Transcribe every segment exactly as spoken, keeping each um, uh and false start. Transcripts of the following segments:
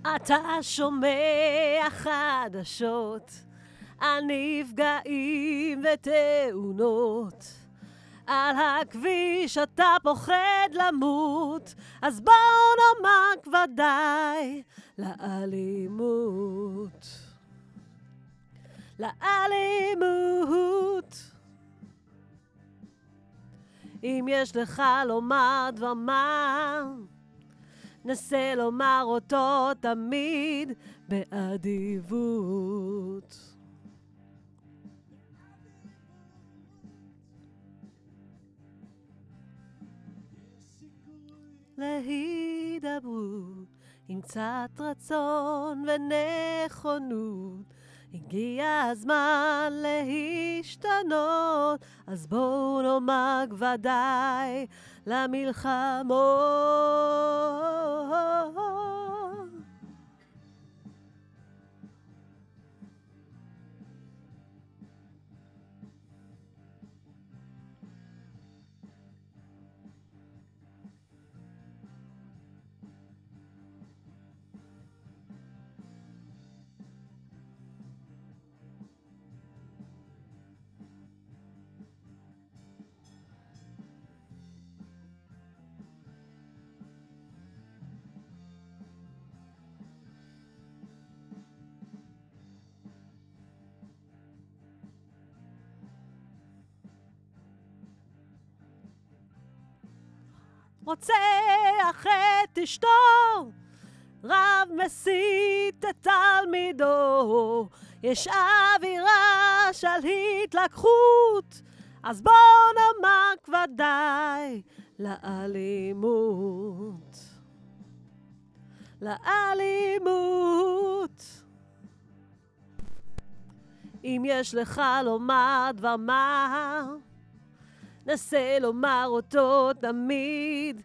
אתה שומע חדשות על נפגעים ותאונות, על הכביש אתה פוחד למות, אז בואו נאמר כבר די לאלימות, לאלימות. אם יש לך לומר דבר מה, נסה לומר אותו תמיד באדיבות. להידברות עם קצת רצון ונכונות, הגיע הזמן להשתנות, אז בואו נאמר כבר די למלחמות. רוצח את אשתו, רב מסית את תלמידו, יש אווירה של התלקחות, אז בואו נאמר כבר די לאלימות, לאלימות. אם יש לך לומר דבר מה, נסה לומר אותו תמיד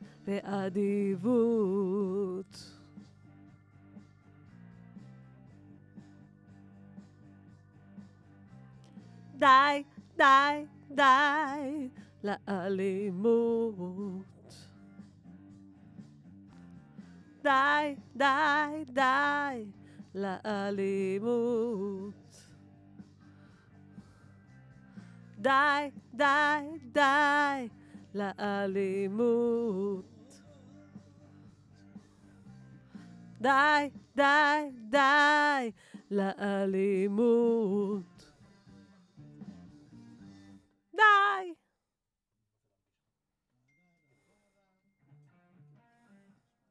באדיבות. די, די, די לאלימות. די, די, די לאלימות. די, די, די לאלימות. די, די, די לאלימות.